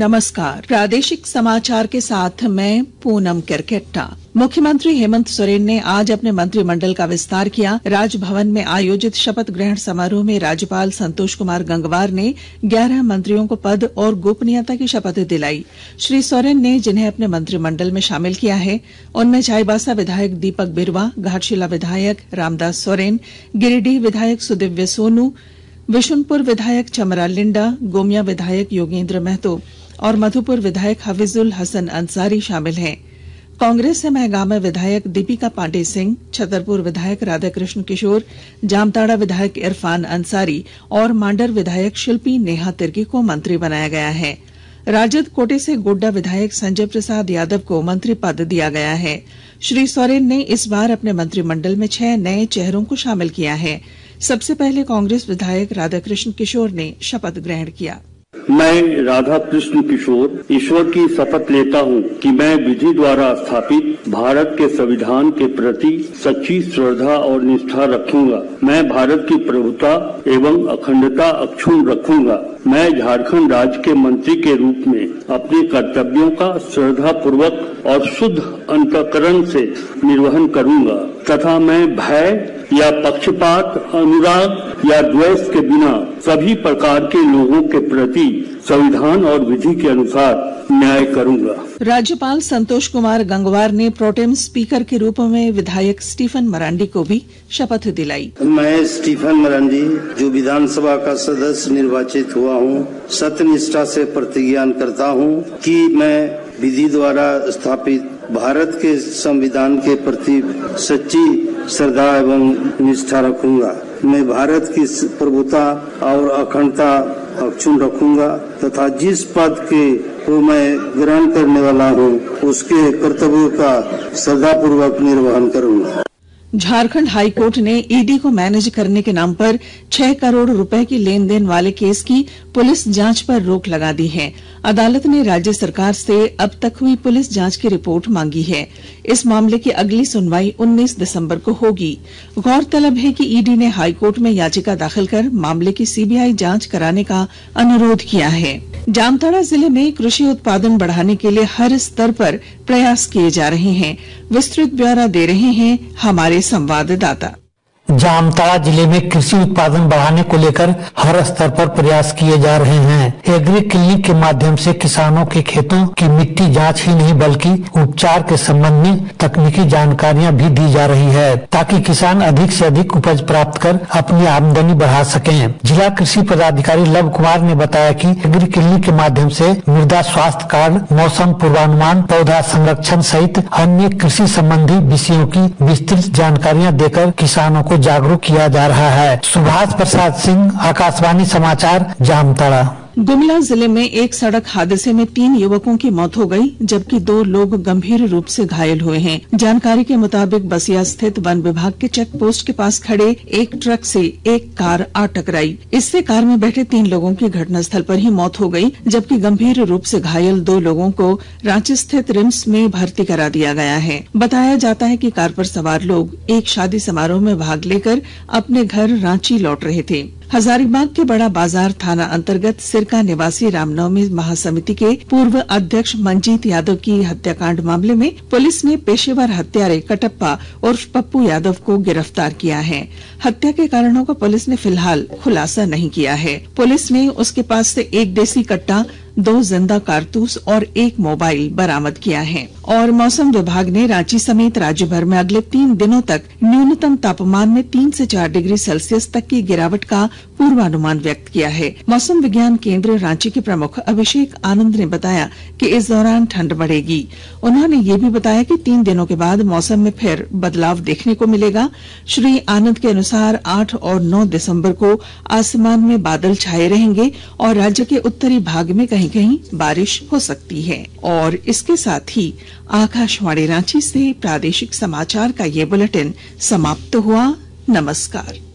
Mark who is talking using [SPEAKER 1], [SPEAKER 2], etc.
[SPEAKER 1] नमस्कार। प्रादेशिक समाचार के साथ मैं पूनम किरकेट्टा। मुख्यमंत्री हेमंत सोरेन ने आज अपने मंत्रिमंडल का विस्तार किया। राजभवन में आयोजित शपथ ग्रहण समारोह में राज्यपाल संतोष कुमार गंगवार ने 11 मंत्रियों को पद और गोपनीयता की शपथ दिलाई। श्री सोरेन ने जिन्हें अपने मंत्रिमंडल में शामिल किया है उनमें चाईबासा विधायक दीपक बिरुवा, घाटशिला विधायक रामदास सोरेन, गिरिडीह विधायक सुदिव्य सोनू, विशुनपुर विधायक चमरा लिंडा, गोमिया विधायक योगेंद्र महतो और मधुपुर विधायक हफीजुल हसन अंसारी शामिल हैं। कांग्रेस से महगामा विधायक दीपिका पांडे सिंह, छतरपुर विधायक राधाकृष्ण किशोर, जामताड़ा विधायक इरफान अंसारी और मांडर विधायक शिल्पी नेहा तिर्की को मंत्री बनाया गया है। राजद कोटे से गोड्डा विधायक संजय प्रसाद यादव को मंत्री पद दिया गया है। श्री सोरेन ने इस बार अपने मंत्रिमंडल में 6 नए चेहरों को शामिल किया है। सबसे पहले कांग्रेस विधायक राधाकृष्ण किशोर ने शपथ ग्रहण किया।
[SPEAKER 2] मैं राधाकृष्ण किशोर ईश्वर की शपथ लेता हूं कि मैं विधि द्वारा स्थापित भारत के संविधान के प्रति सच्ची श्रद्धा और निष्ठा रखूंगा। मैं भारत की प्रभुता एवं अखंडता अक्षुण्ण रखूंगा। मैं झारखंड राज्य के मंत्री के रूप में अपने कर्तव्यों का श्रद्धा पूर्वक और शुद्ध अंतःकरण से निर्वहन करूंगा तथा मैं भय या पक्षपात, अनुराग या द्वेष के बिना सभी प्रकार के लोगों के प्रति संविधान और विधि के अनुसार न्याय करूंगा।
[SPEAKER 1] राज्यपाल संतोष कुमार गंगवार ने प्रोटेम स्पीकर के रूप में विधायक स्टीफन मरांडी को भी शपथ दिलाई।
[SPEAKER 3] मैं स्टीफन मरांडी जो विधानसभा का सदस्य निर्वाचित हुआ हूं, सत्यनिष्ठा से प्रतिज्ञा करता हूं कि मैं विधि द्वारा स्थापित भारत के संविधान के प्रति सच्ची श्रद्धा एवं निष्ठा रखूंगा। मैं भारत की प्रभुता और अखंडता अक्षुण्ण रखूंगा तथा जिस पद को मैं ग्रहण करने वाला हूं उसके कर्तव्यों का श्रद्धापूर्वक निर्वहन करूंगा।
[SPEAKER 1] झारखंड हाईकोर्ट ने ईडी को मैनेज करने के नाम पर 6 करोड़ रुपए की लेन देन वाले केस की पुलिस जांच पर रोक लगा दी है। अदालत ने राज्य सरकार से अब तक हुई पुलिस जांच की रिपोर्ट मांगी है। इस मामले की अगली सुनवाई 19 दिसंबर को होगी। गौरतलब है कि ईडी ने हाईकोर्ट में याचिका दाखिल कर मामले की सीबीआई जांच कराने का अनुरोध किया है। जामताड़ा जिले में कृषि उत्पादन बढ़ाने के लिए हर स्तर पर प्रयास किए जा रहे हैं। विस्तृत ब्यौरा दे रहे हैं हमारे संवाददाता।
[SPEAKER 4] जामताड़ा जिले में कृषि उत्पादन बढ़ाने को लेकर हर स्तर पर प्रयास किए जा रहे हैं। एग्री क्लिनिक के माध्यम से किसानों के खेतों की मिट्टी जांच ही नहीं बल्कि उपचार के संबंध में तकनीकी जानकारियां भी दी जा रही है ताकि किसान अधिक से अधिक उपज प्राप्त कर अपनी आमदनी बढ़ा सकें। जिला कृषि पदाधिकारी लव कुमार ने बताया कि एग्री क्लिनिक के माध्यम से मृदा स्वास्थ्य कार्ड, मौसम पूर्वानुमान, पौधा संरक्षण सहित अन्य कृषि संबंधी विषयों की विस्तृत जानकारियां देकर किसानों को जागरूक किया जा रहा है। सुभाष प्रसाद सिंह, आकाशवाणी समाचार, जामताड़ा।
[SPEAKER 1] गुमला जिले में एक सड़क हादसे में 3 युवकों की मौत हो गई जबकि 2 लोग गंभीर रूप से घायल हुए हैं। जानकारी के मुताबिक बसिया स्थित वन विभाग के चेक पोस्ट के पास खड़े एक ट्रक से एक कार आ टकराई। इससे कार में बैठे 3 लोगों की घटनास्थल पर ही मौत हो गई जबकि गंभीर रूप से घायल 2 लोगों को रांची स्थित रिम्स में भर्ती करा दिया गया है। बताया जाता है कि कार पर सवार लोग एक शादी समारोह में भाग लेकर अपने घर रांची लौट रहे थे। हजारीबाग के बड़ा बाजार थाना अंतर्गत सिरका निवासी रामनवमी महासमिति के पूर्व अध्यक्ष मंजीत यादव की हत्याकांड मामले में पुलिस ने पेशेवर हत्यारे कटप्पा उर्फ पप्पू यादव को गिरफ्तार किया है। हत्या के कारणों का पुलिस ने फिलहाल खुलासा नहीं किया है। पुलिस ने उसके पास से 1 देसी कट्टा, 2 जिंदा कारतूस और 1 मोबाइल बरामद किया है। और मौसम विभाग ने रांची समेत राज्य भर में अगले 3 दिनों तक न्यूनतम तापमान में 3 से 4 डिग्री सेल्सियस तक की गिरावट का पूर्वानुमान व्यक्त किया है। मौसम विज्ञान केंद्र रांची के प्रमुख अभिषेक आनंद ने बताया कि इस दौरान ठंड बढ़ेगी। उन्होंने ये भी बताया कि 3 दिनों के बाद मौसम में फिर बदलाव देखने को मिलेगा। श्री आनंद के अनुसार 8 और 9 दिसंबर को आसमान में बादल छाए रहेंगे और राज्य के उत्तरी भाग में कहीं कहीं बारिश हो सकती है। और इसके साथ ही आकाशवाणी रांची से प्रादेशिक समाचार का ये बुलेटिन समाप्त हुआ। नमस्कार।